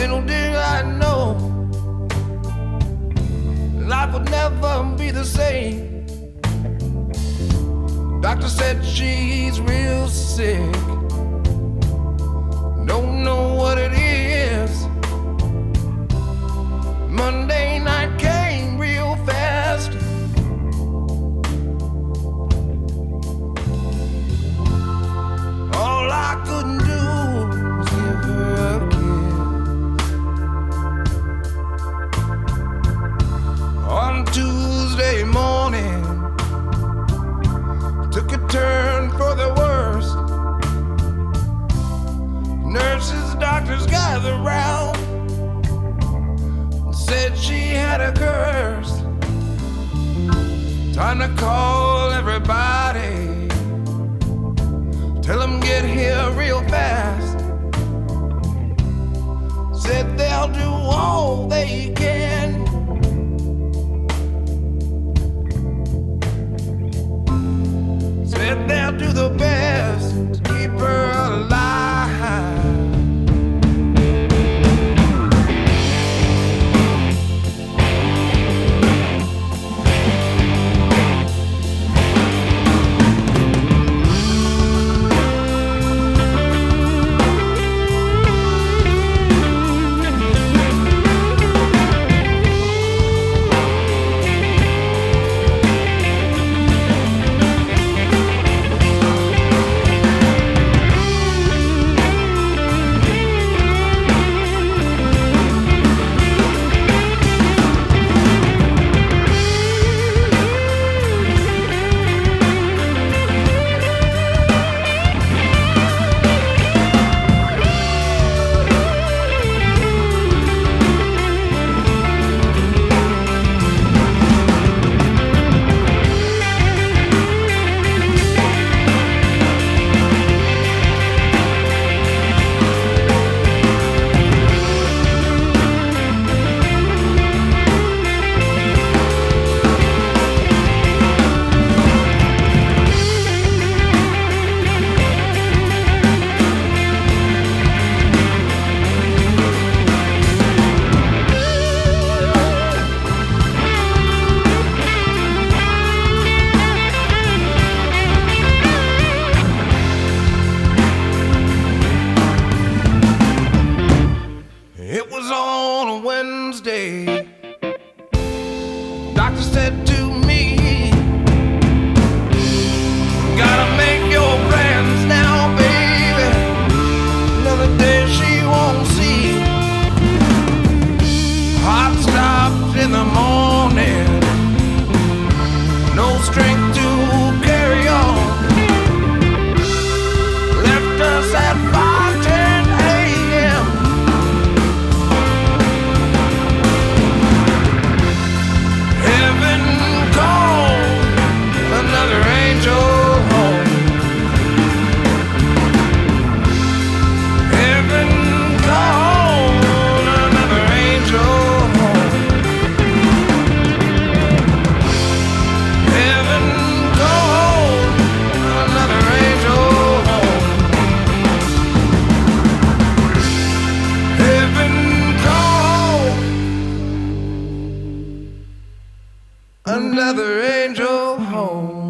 Little did I know life would never be the same. Doctor said she's real sick. Don't know what it is. Monday night came real fast. All I couldn't do was give her a kiss. On Tuesday morning, took a turn for the worse. Nurses, doctors gathered round, said she had a curse. Time to call everybody, tell them get here real fast. Said they'll do all they can. Said they'll do the best to keep her alive. It was on a Wednesday. Doctor said to me, gotta make your plans now, baby. Another day she won't see. Heart stopped in the morning, no strength to carry on. Left us at 5:10 a.m. Heaven called another angel home. Heaven called another angel home. Heaven called another angel home. Heaven called another angel home.